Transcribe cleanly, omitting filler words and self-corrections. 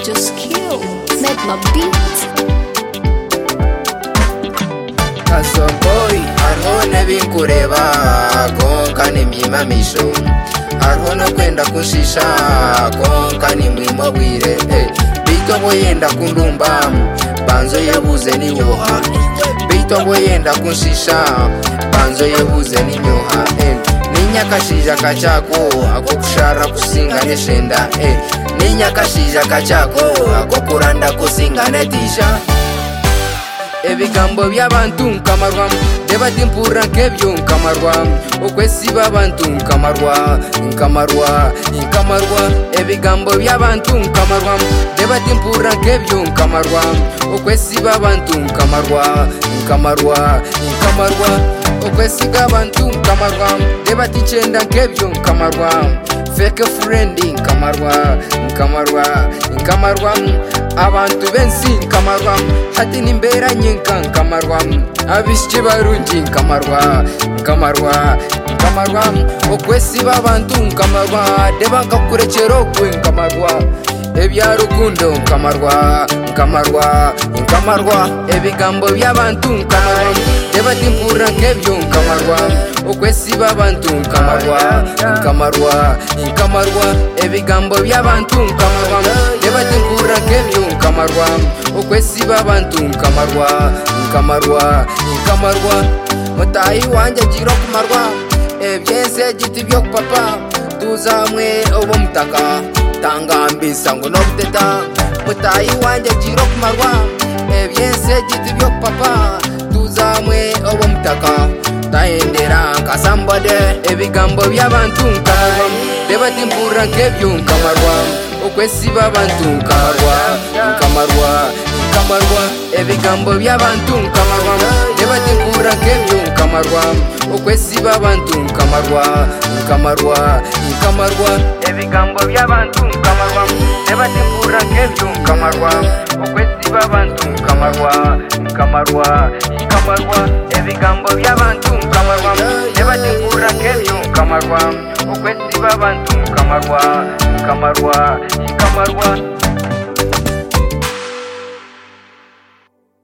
just kill, make my beat. Kasoboy arhone binkureba konka nimyimamisho arhono kwenda kushisha konka nimwimo bwire bitongo yenda kundumba banzo yebuze ninyoha bitongo yenda kunshisha banzo yebuze ninyoha ninyakashija kachako ako kushara kusinga neshenda ninyakashija kachako ako kuranda kusinga netisha ebigambo by'abantu nkamarwa debati mpura nkebyo nkamarwa okwesi b'abantu nkamarwa ebigambo by'abantu nkamarwa debati mpura nkebyo nkamarwa okwesi b'abantu nkamarwa okwesi b'abantu nkamarwa debati chenda nkebyo nkamarwa fake friend nkamarwa abantu bensi nkamarwa hati nimbera nyinka nkamarwa abishiki barungi nkamarwa okwesi b'abantu nkamarwa deba nkakurekera okwe nkamarwa ebyarukundo nkamarwa ebigambo by'abantu nkamarwa deba timpura nkebyo nkamarwa okwesi b'abantu nkamarwa ebigambo by'abantu nkamarwa deba timpura nkebyo nkamarwa okwesi b'abantu nkamarwa mutayi wanje jiro kumarwa ebyense giti byo papa tuzamwe obo mutaka tangambisa ngo no buteta mutayi wanje jiro kumarwa ebyense giti byo papa tuzamwe obo mutaka taendera nkasambode ebigambo by'abantu nkamarwa deba timpura nkebyo nkamarwa okwesi b'abantu nkamarwa ebigambo by'abantu nkamarwa deba timpura nkebyo nkamarwa okwesi b'abantu nkamarwa ebigambo by'abantu nkamarwa deba timpura nkebyo nkamarwa okwesi b'abantu nkamarwa ebigambo by'abantu nkamarwa deba timpura nkebyo nkamarwa okwesi b'abantu nkamarwa